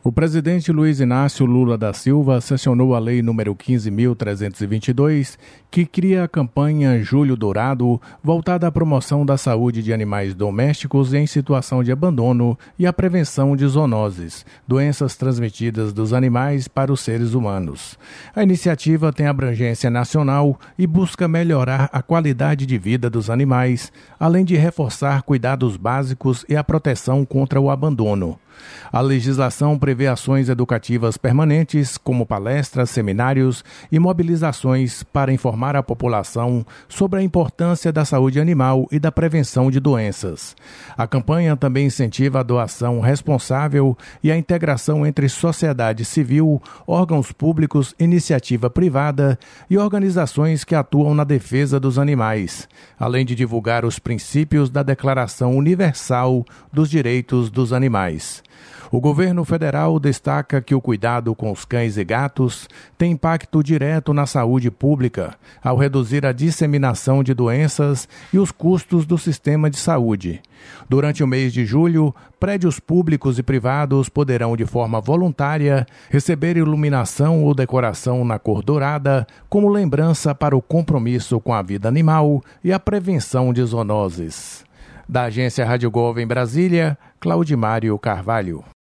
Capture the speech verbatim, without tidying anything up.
O presidente Luiz Inácio Lula da Silva sancionou a Lei número quinze mil trezentos e vinte e dois, que cria a campanha Julho Dourado, voltada à promoção da saúde de animais domésticos em situação de abandono e à prevenção de zoonoses, doenças transmitidas dos animais para os seres humanos. A iniciativa tem abrangência nacional e busca melhorar a qualidade de vida dos animais, além de reforçar cuidados básicos e a proteção contra o abandono. A legislação prevê ações educativas permanentes, como palestras, seminários e mobilizações para informar a população sobre a importância da saúde animal e da prevenção de doenças. A campanha também incentiva a doação responsável e a integração entre sociedade civil, órgãos públicos, iniciativa privada e organizações que atuam na defesa dos animais, além de divulgar os princípios da Declaração Universal dos Direitos dos Animais. O governo federal destaca que o cuidado com os cães e gatos tem impacto direto na saúde pública, ao reduzir a disseminação de doenças e os custos do sistema de saúde. Durante o mês de julho, prédios públicos e privados poderão, de forma voluntária, receber iluminação ou decoração na cor dourada, como lembrança para o compromisso com a vida animal e a prevenção de zoonoses. Da agência Rádio Gov em Brasília, Claudimário Carvalho.